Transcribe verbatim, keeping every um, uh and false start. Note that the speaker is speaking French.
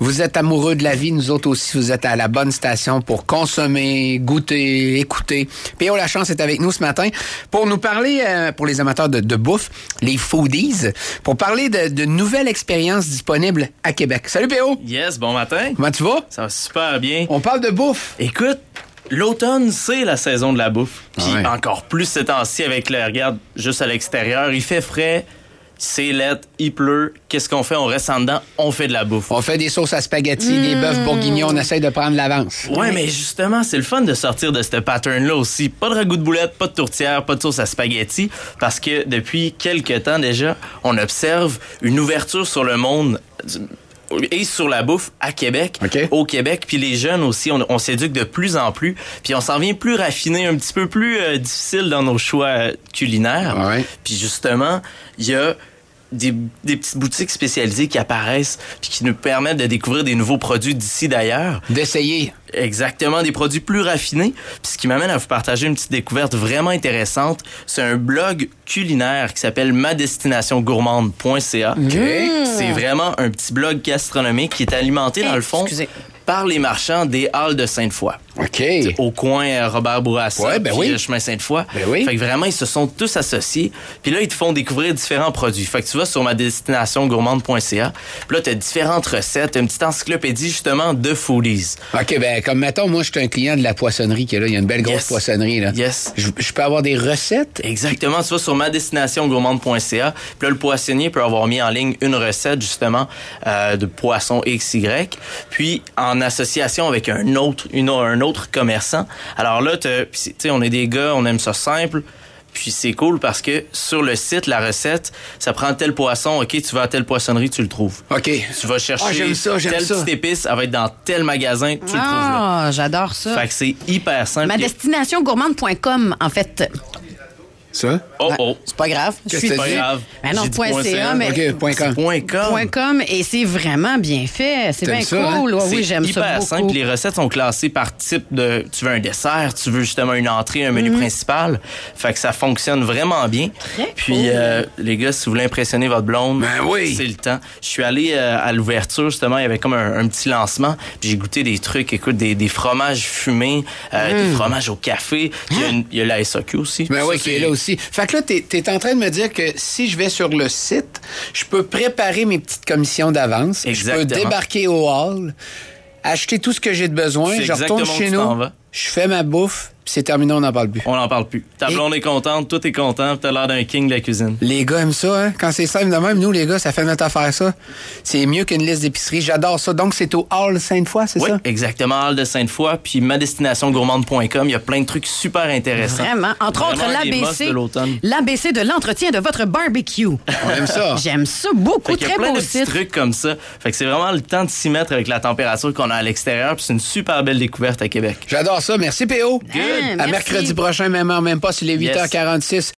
Vous êtes amoureux de la vie, nous autres aussi, vous êtes à la bonne station pour consommer, goûter, écouter. P O Lachance est avec nous ce matin pour nous parler, euh, pour les amateurs de, de bouffe, les foodies, pour parler de, de nouvelles expériences disponibles à Québec. Salut P O! Yes, bon matin. Comment tu vas? Ça va super bien. On parle de bouffe. Écoute, l'automne, c'est la saison de la bouffe. Puis Ouais. encore plus ces temps-ci avec le, regarde, juste à l'extérieur, il fait frais, c'est laid, il pleut. Qu'est-ce qu'on fait? On reste en dedans, on fait de la bouffe. On fait des sauces à spaghetti, mmh. des bœufs bourguignons, on essaye de prendre l'avance. Ouais, mais justement, c'est le fun de sortir de ce pattern-là aussi. Pas de ragoût de boulette, pas de tourtière, pas de sauce à spaghetti, parce que depuis quelques temps déjà, on observe une ouverture sur le monde et sur la bouffe à Québec, okay. au Québec, puis les jeunes aussi, on, on s'éduque de plus en plus, puis on s'en vient plus raffiné, un petit peu plus euh, difficile dans nos choix euh, culinaires. Ouais. Puis justement, il y a Des, des petites boutiques spécialisées qui apparaissent puis qui nous permettent de découvrir des nouveaux produits d'ici d'ailleurs. D'essayer. Exactement, des produits plus raffinés. Puis ce qui m'amène à vous partager une petite découverte vraiment intéressante, c'est un blog culinaire qui s'appelle ma destination gourmande point c a. Okay. C'est vraiment un petit blog gastronomique qui est alimenté, dans le fond, Excusez. par les marchands des Halles de Sainte-Foy. OK. Au coin euh, Robert Bourassa, Ouais, ben puis oui. le chemin Sainte-Foy. Ben oui. Fait que vraiment, ils se sont tous associés. Puis là, ils te font découvrir différents produits. Fait que tu vas sur ma destination gourmande point c a. Puis là, t'as différentes recettes, t'as une petite encyclopédie justement de foodies. OK, ben comme mettons, moi, je suis un client de la poissonnerie qui est là. Il y a une belle grosse Yes. poissonnerie, là. Yes. Je, je peux avoir des recettes? Exactement, tu vas sur ma destination gourmande point c a. Puis là, le poissonnier peut avoir mis en ligne une recette justement euh, de poisson X Y. Puis en association avec un autre, une, un autre commerçant. Alors là, tu sais, on est des gars, on aime ça simple. Puis c'est cool parce que sur le site, la recette, ça prend tel poisson. OK, tu vas à telle poissonnerie, tu le trouves. OK. Tu vas chercher Ah, j'aime ça, j'aime telle ça. petite épice, elle va être dans tel magasin, tu le trouves là. Ah, j'adore ça. Fait que c'est hyper simple. Ma destination gourmande point com, en fait. Ça? Oh oh. C'est pas grave. Je Qu'est-ce suis que C'est pas dit? grave. Ben non, J'ai dit point point .ca, mais- OK, point com. Point com. Point .com et c'est vraiment bien fait. C'est T'aimes bien ça, cool. hein? Ouais, oui, C'est j'aime ça hyper beaucoup. simple. Les recettes sont classées par type de... Tu veux un dessert, tu veux justement une entrée, un menu Mm-hmm. principal. Fait que ça fonctionne vraiment bien. Très Puis, cool. euh, les gars, si vous voulez impressionner votre blonde, Ben oui. c'est le temps. Je suis allé euh, à l'ouverture, justement, il y avait comme un, un petit lancement. Puis j'ai goûté des trucs, écoute, des, des fromages fumés, euh, des fromages au café. Puis il y a une- il y a la S A Q aussi. Ben Ça, oui, qui c'est- est là aussi. Fait que là, t'es, t'es en train de me dire que si je vais sur le site, je peux préparer mes petites commissions d'avance. Je peux Exactement. débarquer au hall, acheter tout ce que j'ai de besoin, C'est je retourne exactement chez où tu t'en nous, vas. je fais ma bouffe, puis c'est terminé, on n'en parle plus. On n'en parle plus. Ta Et- blonde est contente, tout est content, puis t'as l'air d'un king de la cuisine. Les gars aiment ça, hein? Quand c'est simple de même, nous, les gars, ça fait notre affaire, ça. C'est mieux qu'une liste d'épicerie. J'adore ça. Donc, c'est au Hall Sainte-Foy, c'est Oui, ça? exactement, Hall de Sainte-Foy, puis ma destination gourmande point com, il y a plein de trucs super intéressants. Vraiment. Entre Vraiment autres, des must l'A B C. de l'automne. L'A B C de l'entretien de votre barbecue. On aime ça. J'aime ça beaucoup. Fait qu'il y Très a plein beau de petits site. trucs comme ça. Fait que c'est vraiment le temps de s'y mettre avec la température qu'on a à l'extérieur, puis c'est une super belle découverte à Québec. J'adore ça. Merci, P O. Ah, À merci. mercredi prochain, même heure, même pas, sur les huit heures quarante-six.